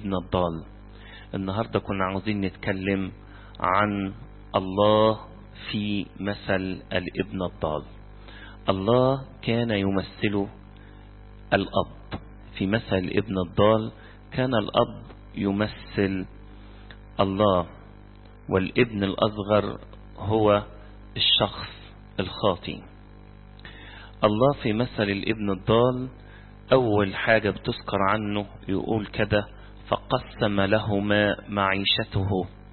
الابن الضال. النهاردة كنا عاوزين نتكلم عن الله في مثل الابن الضال. الله كان يمثل الأب في مثل الابن الضال، كان الأب يمثل الله، والابن الأصغر هو الشخص الخاطئ. الله في مثل الابن الضال أول حاجة بتذكر عنه يقول كده: فقسم لهما معيشته.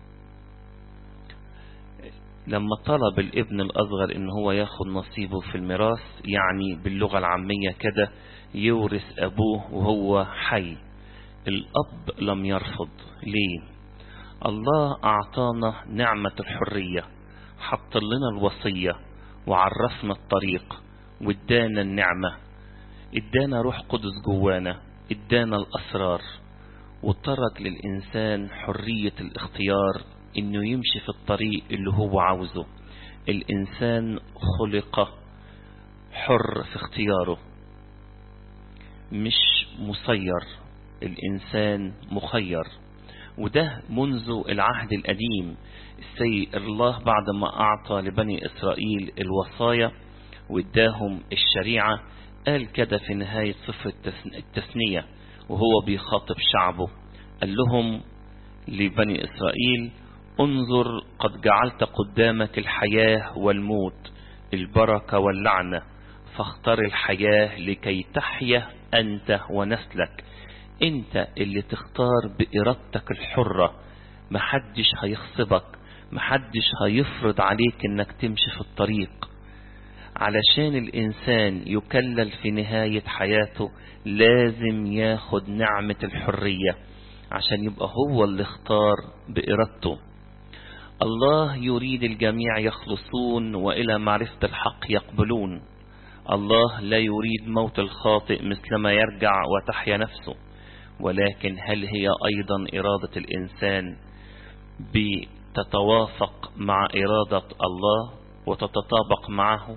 لما طلب الابن الأصغر إن هو ياخد نصيبه في الميراث، يعني باللغة العامية كده يورث أبوه وهو حي، الأب لم يرفض. ليه؟ الله أعطانا نعمة الحرية، حط لنا الوصية وعرفنا الطريق وادانا النعمة، ادانا روح قدس جوانا، ادانا الأسرار، وترك للإنسان حرية الاختيار انه يمشي في الطريق اللي هو عاوزه. الإنسان خلق حر في اختياره، مش مسير، الإنسان مخير. وده منذ العهد القديم. السيد الله بعد ما أعطى لبني إسرائيل الوصايا واداهم الشريعة قال كده في نهاية سفر التثنية وهو بيخاطب شعبه، قال لهم لبني إسرائيل: انظر قد جعلت قدامك الحياة والموت، البركة واللعنة، فاختر الحياة لكي تحيا أنت ونسلك. انت اللي تختار بإرادتك الحرة، محدش هيخصبك، محدش هيفرض عليك انك تمشي في الطريق. علشان الإنسان يكلل في نهاية حياته لازم ياخد نعمة الحرية عشان يبقى هو اللي اختار بإرادته. الله يريد الجميع يخلصون وإلى معرفة الحق يقبلون. الله لا يريد موت الخاطئ مثلما يرجع وتحيا نفسه، ولكن هل هي أيضا إرادة الإنسان بتتوافق مع إرادة الله وتتطابق معه؟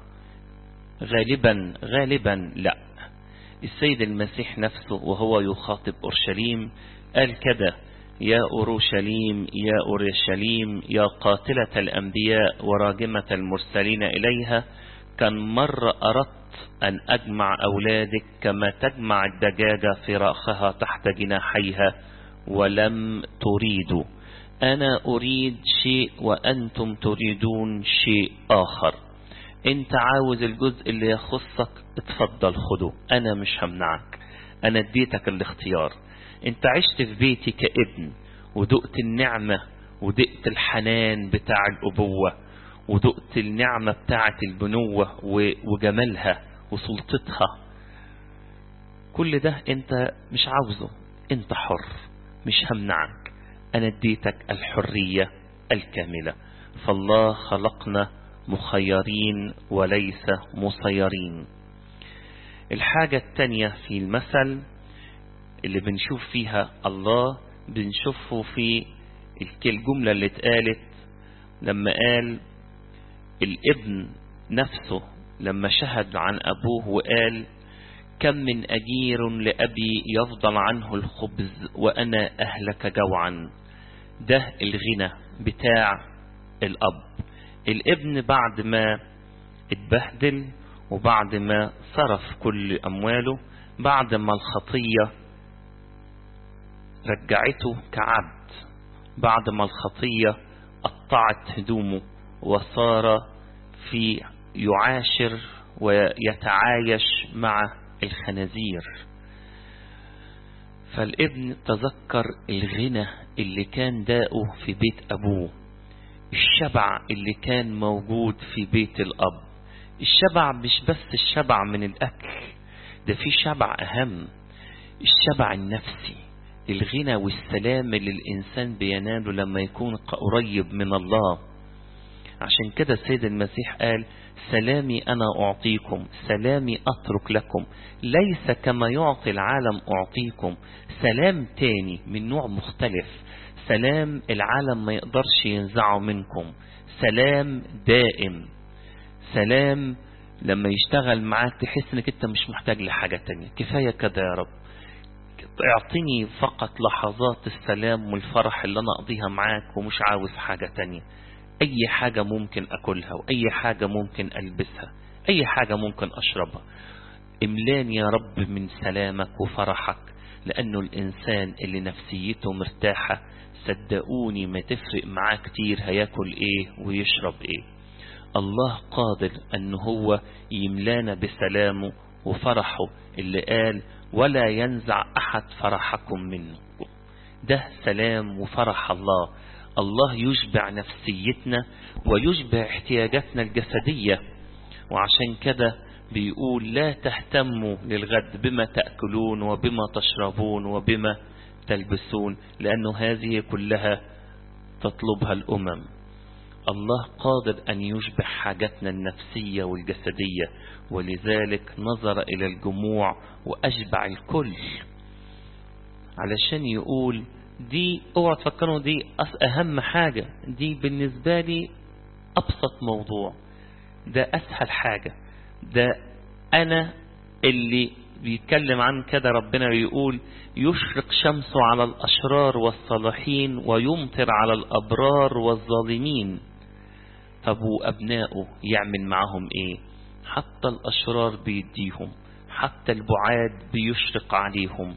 غالبا لا. السيد المسيح نفسه وهو يخاطب أورشليم قال كده: يا أورشليم يا أورشليم يا قاتلة الأنبياء وراجمة المرسلين إليها، كم مرة أردت أن أجمع أولادك كما تجمع الدجاجة فراخها تحت جناحيها ولم تريدوا. أنا أريد شيء وأنتم تريدون شيء آخر. أنت عاوز الجزء اللي يخصك، اتفضل خده، أنا مش همنعك، أنا اديتك الاختيار. أنت عشت في بيتي كابن ودقت النعمة ودقت الحنان بتاع الأبوة ودقت النعمة بتاعة البنوة وجمالها وسلطتها. كل ده أنت مش عاوزه، أنت حر، مش همنعك، أنا اديتك الحرية الكاملة. فالله خلقنا مخيرين وليس مسيرين. الحاجة التانية في المثل اللي بنشوف فيها الله، بنشوفه في الجملة اللي اتقالت لما قال الابن نفسه لما شهد عن أبوه وقال: كم من أجير لأبي يفضل عنه الخبز وأنا أهلك جوعا. ده الغنى بتاع الأب. الابن بعد ما اتبهدل وبعد ما صرف كل أمواله، بعد ما الخطية رجعته كعبد، بعد ما الخطية قطعت هدومه وصار في يعاشر ويتعايش مع الخنازير، فالابن تذكر الغنى اللي كان داؤه في بيت أبوه، الشبع اللي كان موجود في بيت الأب. الشبع مش بس الشبع من الأكل، ده في شبع أهم، الشبع النفسي، الغنى والسلام اللي الإنسان بيناله لما يكون قريب من الله. عشان كده السيد المسيح قال: سلامي أنا أعطيكم، سلامي أترك لكم، ليس كما يعطي العالم أعطيكم. سلام تاني من نوع مختلف، سلام العالم ما يقدرش ينزعه منكم، سلام دائم، سلام لما يشتغل معاك تحس انك انت مش محتاج لحاجة تانية، كفاية كده يا رب، اعطيني فقط لحظات السلام والفرح اللي أنا أقضيها معاك، ومش عاوز حاجة تانية. أي حاجة ممكن أكلها، وأي حاجة ممكن ألبسها، أي حاجة ممكن أشربها. املاني يا رب من سلامك وفرحك، لأنه الإنسان اللي نفسيته مرتاحة صدقوني ما تفرق معاه كتير هياكل إيه ويشرب إيه. الله قادر أنه هو يملانا بسلامه وفرحه، اللي قال ولا ينزع أحد فرحكم منه. ده سلام وفرح الله. الله يشبع نفسيتنا ويشبع احتياجاتنا الجسدية، وعشان كده بيقول لا تهتموا للغد بما تأكلون وبما تشربون وبما تلبسون، لأنه هذه كلها تطلبها الأمم. الله قادر أن يشبع حاجاتنا النفسية والجسدية، ولذلك نظر إلى الجموع وأشبع الكل، علشان يقول دي اوعى تفكروا دي أهم حاجة، دي بالنسبة لي أبسط موضوع، ده أسهل حاجة. ده أنا اللي بيتكلم عن كده. ربنا يقول يشرق شمسه على الأشرار والصالحين ويمطر على الأبرار والظالمين. طب وأبنائه يعمل معهم إيه؟ حتى الأشرار بيديهم، حتى البعاد بيشرق عليهم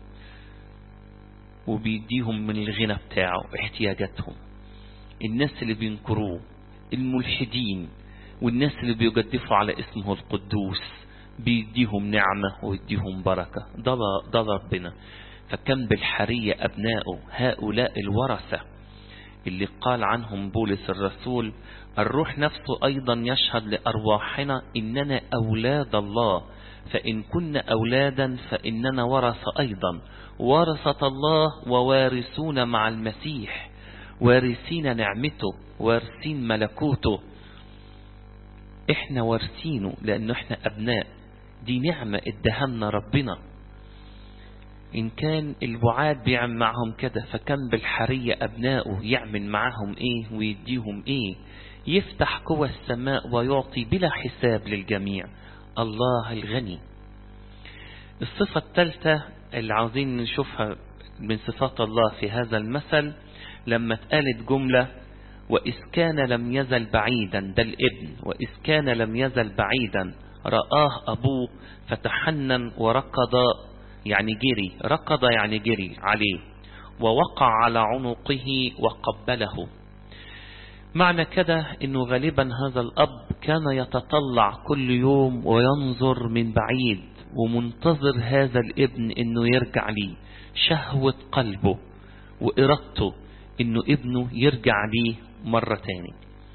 وبيديهم من الغنى بتاعه احتياجاتهم. الناس اللي بينكروه، الملحدين، والناس اللي بيجدفوا على اسمه القدوس بيديهم نعمة ويديهم بركة. ده ربنا. فكم بالحرية أبنائه هؤلاء الورثة اللي قال عنهم بولس الرسول الروح نفسه أيضا يشهد لأرواحنا إننا أولاد الله، فإن كنا أولادا فإننا ورثة أيضا، ورثة الله ووارثون مع المسيح، وارثين نعمته، وارثين ملكوته. احنا وارثينه لأنه احنا أبناء. دي نعمة ادهمنا ربنا. إن كان البعاد بيعمل معهم كده، فكم بالحرية أبنائه يعمل معهم إيه ويديهم إيه. يفتح قوى السماء ويعطي بلا حساب للجميع. الله الغني. الصفة الثالثة اللي عاوزين نشوفها من صفات الله في هذا المثل، لما اتقالت جملة وإذ كان لم يزل بعيدا، ده الابن، وإذ كان لم يزل بعيدا رآه أبوه فتحنن وركض، يعني جري، ركض يعني جري عليه، ووقع على عنقه وقبله. معنى كده انه غالبا هذا الاب كان يتطلع كل يوم وينظر من بعيد ومنتظر هذا الابن انه يرجع ليه، شهوة قلبه وإرادته انه ابنه يرجع ليه مرة تاني.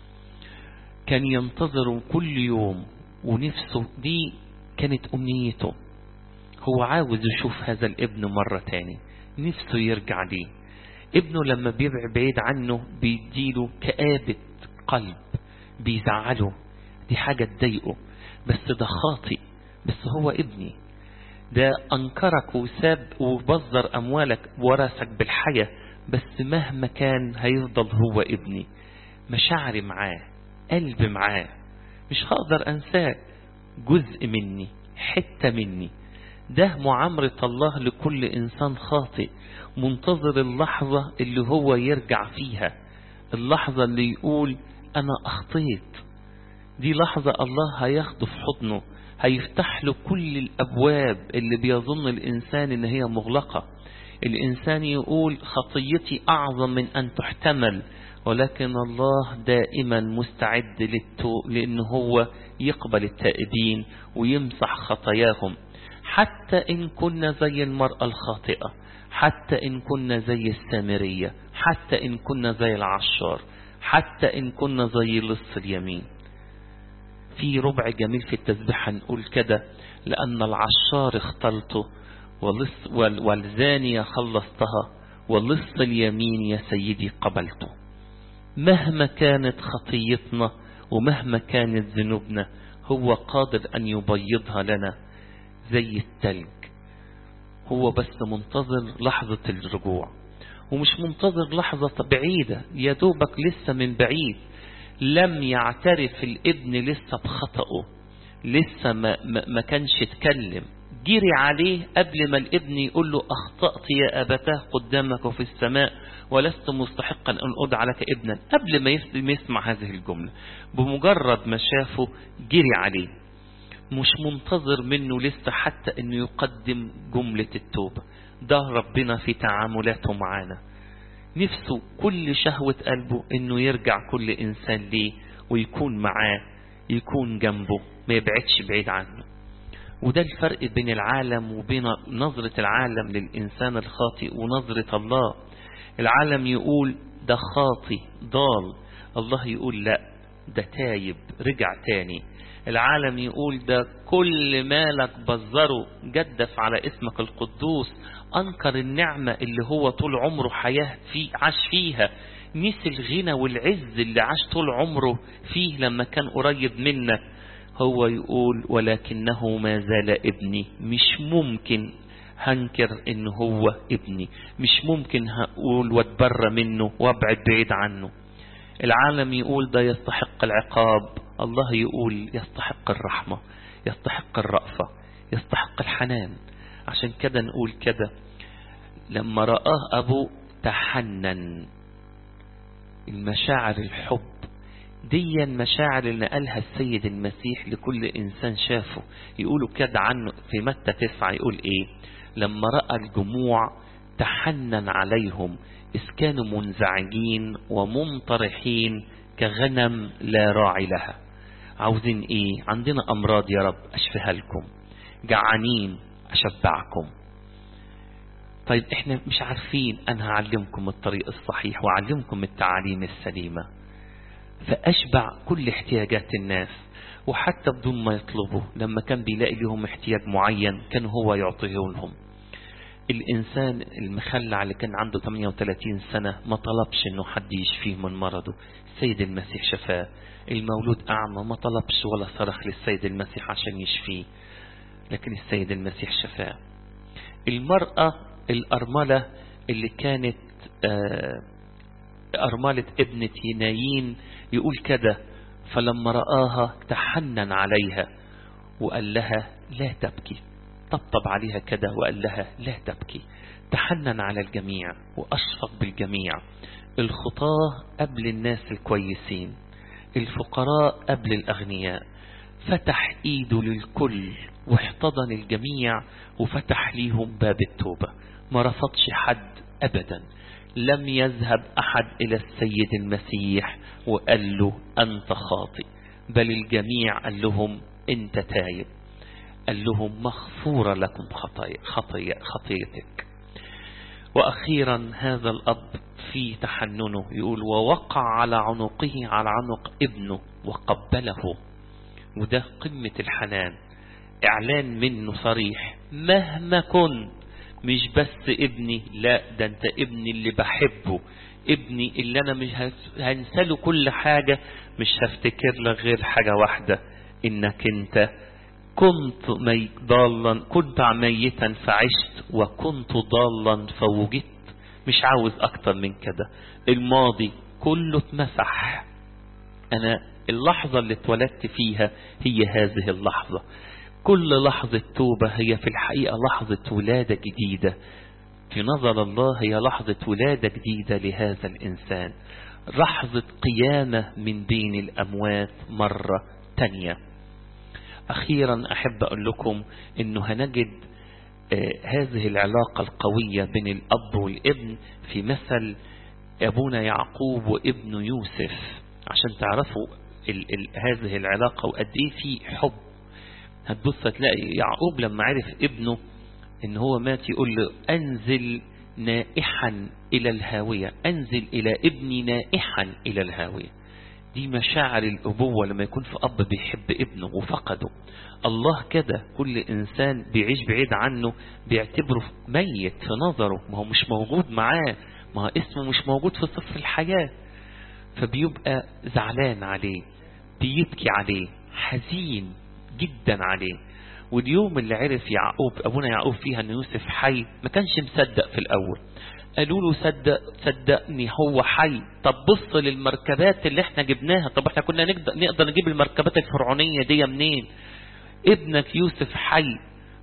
كان ينتظر كل يوم ونفسه، دي كانت أمنيته. هو عاوز يشوف هذا الابن مرة تاني، نفسه يرجع ليه. ابنه لما بيبعد بعيد عنه بيديله كآبة قلب، بيزعله، دي حاجة تضايقه، بس ده خاطئ، بس هو ابني. ده أنكرك وساب وبذر أموالك ورثك بالحياة، بس مهما كان هيفضل هو ابني. مشاعري معاه، قلب معاه، مش هقدر أنساه، جزء مني، حتة مني. ده معامرة الله لكل إنسان خاطئ، منتظر اللحظة اللي هو يرجع فيها، اللحظة اللي يقول أنا أخطيت. دي لحظة الله هياخده في حضنه، هيفتح له كل الأبواب اللي بيظن الإنسان إن هي مغلقة. الإنسان يقول خطيتي أعظم من أن تحتمل، ولكن الله دائما مستعد لأنه هو يقبل التائبين ويمسح خطاياهم، حتى إن كنا زي المرأة الخاطئة، حتى إن كنا زي السامرية، حتى إن كنا زي العشار، حتى إن كنا زي لص اليمين. في ربع جميل في التسبيح نقول كده: لأن العشار اختلته والزانية خلصتها، ولص اليمين يا سيدي قبلته. مهما كانت خطيتنا ومهما كانت ذنوبنا، هو قادر أن يبيضها لنا زي التلج. هو بس منتظر لحظة الرجوع، ومش منتظر لحظة بعيدة، يا دوبك لسه من بعيد. لم يعترف الابن لسه بخطأه، لسه ما كانش اتكلم، جري عليه قبل ما الابن يقول له أخطأت يا أبتاه قدامك في السماء ولست مستحقا أن أدعى لك ابنا. قبل ما يسمع هذه الجملة، بمجرد ما شافه جري عليه، مش منتظر منه لسه حتى أنه يقدم جملة التوبة. ده ربنا في تعاملاته معانا، نفسه كل شهوة قلبه أنه يرجع كل إنسان ليه ويكون معاه، يكون جنبه، ما يبعدش بعيد عنه. وده الفرق بين العالم وبين نظرة العالم للإنسان الخاطئ ونظرة الله. العالم يقول ده خاطئ ضال، الله يقول لا ده تايب رجع تاني. العالم يقول ده كل مالك بزره، جدف على اسمك القدوس، أنكر النعمة اللي هو طول عمره حياة عاش فيها، نسي الغنى والعز اللي عاش طول عمره فيه لما كان قريب منك. هو يقول ولكنه ما زال ابني، مش ممكن هنكر ان هو ابني، مش ممكن هقول واتبرى منه وابعد بعيد عنه. العالم يقول ده يستحق العقاب، الله يقول يستحق الرحمة، يستحق الرأفة، يستحق الحنان. عشان كده نقول كده لما رآه أبوه تحنن. المشاعر الحب دي المشاعر اللي نقلها السيد المسيح لكل إنسان شافه. يقولوا كده عنه في متى 9، يقول إيه؟ لما رأى الجموع تحنن عليهم إذ كانوا منزعجين ومنطرحين كغنم لا راعي لها. عاوزين إيه؟ عندنا أمراض يا رب أشفيها لكم، جعانين أشبعكم. طيب إحنا مش عارفين، أنا هعلمكم الطريق الصحيح وأعلمكم التعاليم السليمة، فأشبع كل احتياجات الناس وحتى بدون ما يطلبوا. لما كان بيلاقي لهم احتياج معين كان هو يعطيه لهم. الإنسان المخلع اللي كان عنده 38 سنة ما طلبش انه حد يشفيه من مرضه، السيد المسيح شفاه. المولود أعمى ما طلبش ولا صرخ للسيد المسيح عشان يشفيه، لكن السيد المسيح شفاه. المرأة الأرملة اللي كانت أرملة ابنة ينايين، يقول كده فلما رآها تحنن عليها وقال لها لا تبكي، طبطب عليها كده وقال لها لا تبكي. تحنن على الجميع وأشفق بالجميع، الخطاة قبل الناس الكويسين، الفقراء قبل الأغنياء. فتح إيده للكل واحتضن الجميع وفتح ليهم باب التوبة، ما رفضش حد أبدا. لم يذهب أحد إلى السيد المسيح وقال له أنت خاطئ، بل الجميع قال لهم أنت تايب، قال لهم مغفورة لكم خطيتك. وأخيرا هذا الأب في تحننه يقول ووقع على عنقه على عنق ابنه وقبله. وده قمة الحنان، إعلان منه صريح مهما كنت، مش بس ابني، لا ده انت ابني اللي بحبه، ابني اللي انا مش هنساله كل حاجة، مش هفتكر لك غير حاجة واحدة، انك انت كنت ميتا فعشت وكنت ضالا فوجدت. مش عاوز اكتر من كده. الماضي كله اتمسح، انا اللحظة اللي اتولدت فيها هي هذه اللحظة. كل لحظة توبة هي في الحقيقة لحظة ولادة جديدة، في نظر الله هي لحظة ولادة جديدة لهذا الإنسان، لحظة قيامة من بين الأموات مرة تانية. أخيرا أحب أقول لكم أنه هنجد هذه العلاقة القوية بين الأب والابن في مثل أبونا يعقوب وابن يوسف، عشان تعرفوا هذه العلاقة وقد إيه في حب. هتبص تلاقي يعقوب لما عرف ابنه ان هو مات يقول له انزل نائحا الى الهاوية، انزل الى ابني نائحا الى الهاوية. دي مشاعر الابوة لما يكون في اب بيحب ابنه وفقده. الله كده كل انسان بيعيش بعيد عنه بيعتبره ميت في نظره، ما هو مش موجود معاه، ما هو اسمه مش موجود في صفر الحياة، فبيبقى زعلان عليه، بيبكي عليه، حزين جدا عليه. واليوم اللي عرف يعقوب ابونا يعقوب فيها ان يوسف حي ما كانش مصدق في الاول. قالوا له صدقني هو حي. طب بص للمركبات اللي احنا جبناها، طب احنا كنا نقدر نجيب المركبات الفرعونية دي منين؟ ابنك يوسف حي.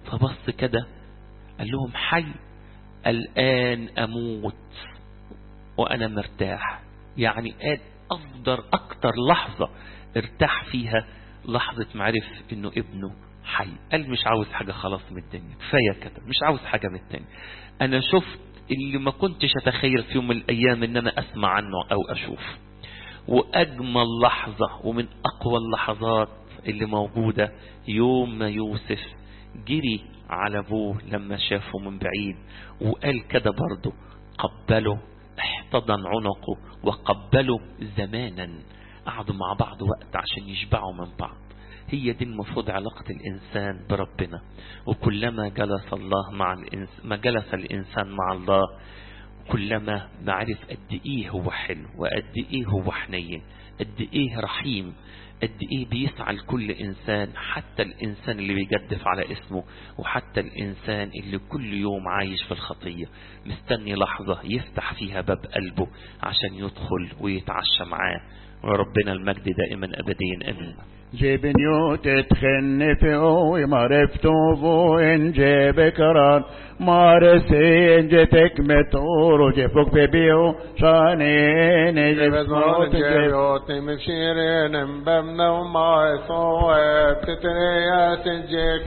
فبص كده قال لهم حي، الآن أموت وأنا مرتاح. يعني قال أكتر لحظة ارتاح فيها لحظة معرف إنه ابنه حي. قال مش عاوز حاجة خلاص من الدنيا، كفاية كده، مش عاوز حاجة من الدنيا. أنا شفت اللي ما كنتش أتخيل في يوم من الأيام إن أنا أسمع عنه أو أشوف. وأجمل لحظة ومن أقوى اللحظات اللي موجودة يوم ما يوسف جري على أبوه لما شافه من بعيد، وقال كده برضه قبله، احتضن عنقه وقبله زمانا. قعدوا مع بعض وقت عشان يشبعوا من بعض. هي دي المفروض علاقة الإنسان بربنا. وكلما جلس الله مع ما جلس الإنسان مع الله كلما نعرف قد إيه هو حلو، وقد إيه هو حنين، قد إيه رحيم، قد إيه بيسعى لكل إنسان، حتى الإنسان اللي بيجدف على اسمه، وحتى الإنسان اللي كل يوم عايش في الخطية مستني لحظة يفتح فيها باب قلبه عشان يدخل ويتعشى معاه. وربنا المجد دائما أبديا أمين. جبنيو تتخنفو ومعرفتو إن جيبك ران مارسي إن جتك متور جيبك ببيو شانين جبزمون جيبوت مبشيرين مبمنا وما يصوب تترياس جيك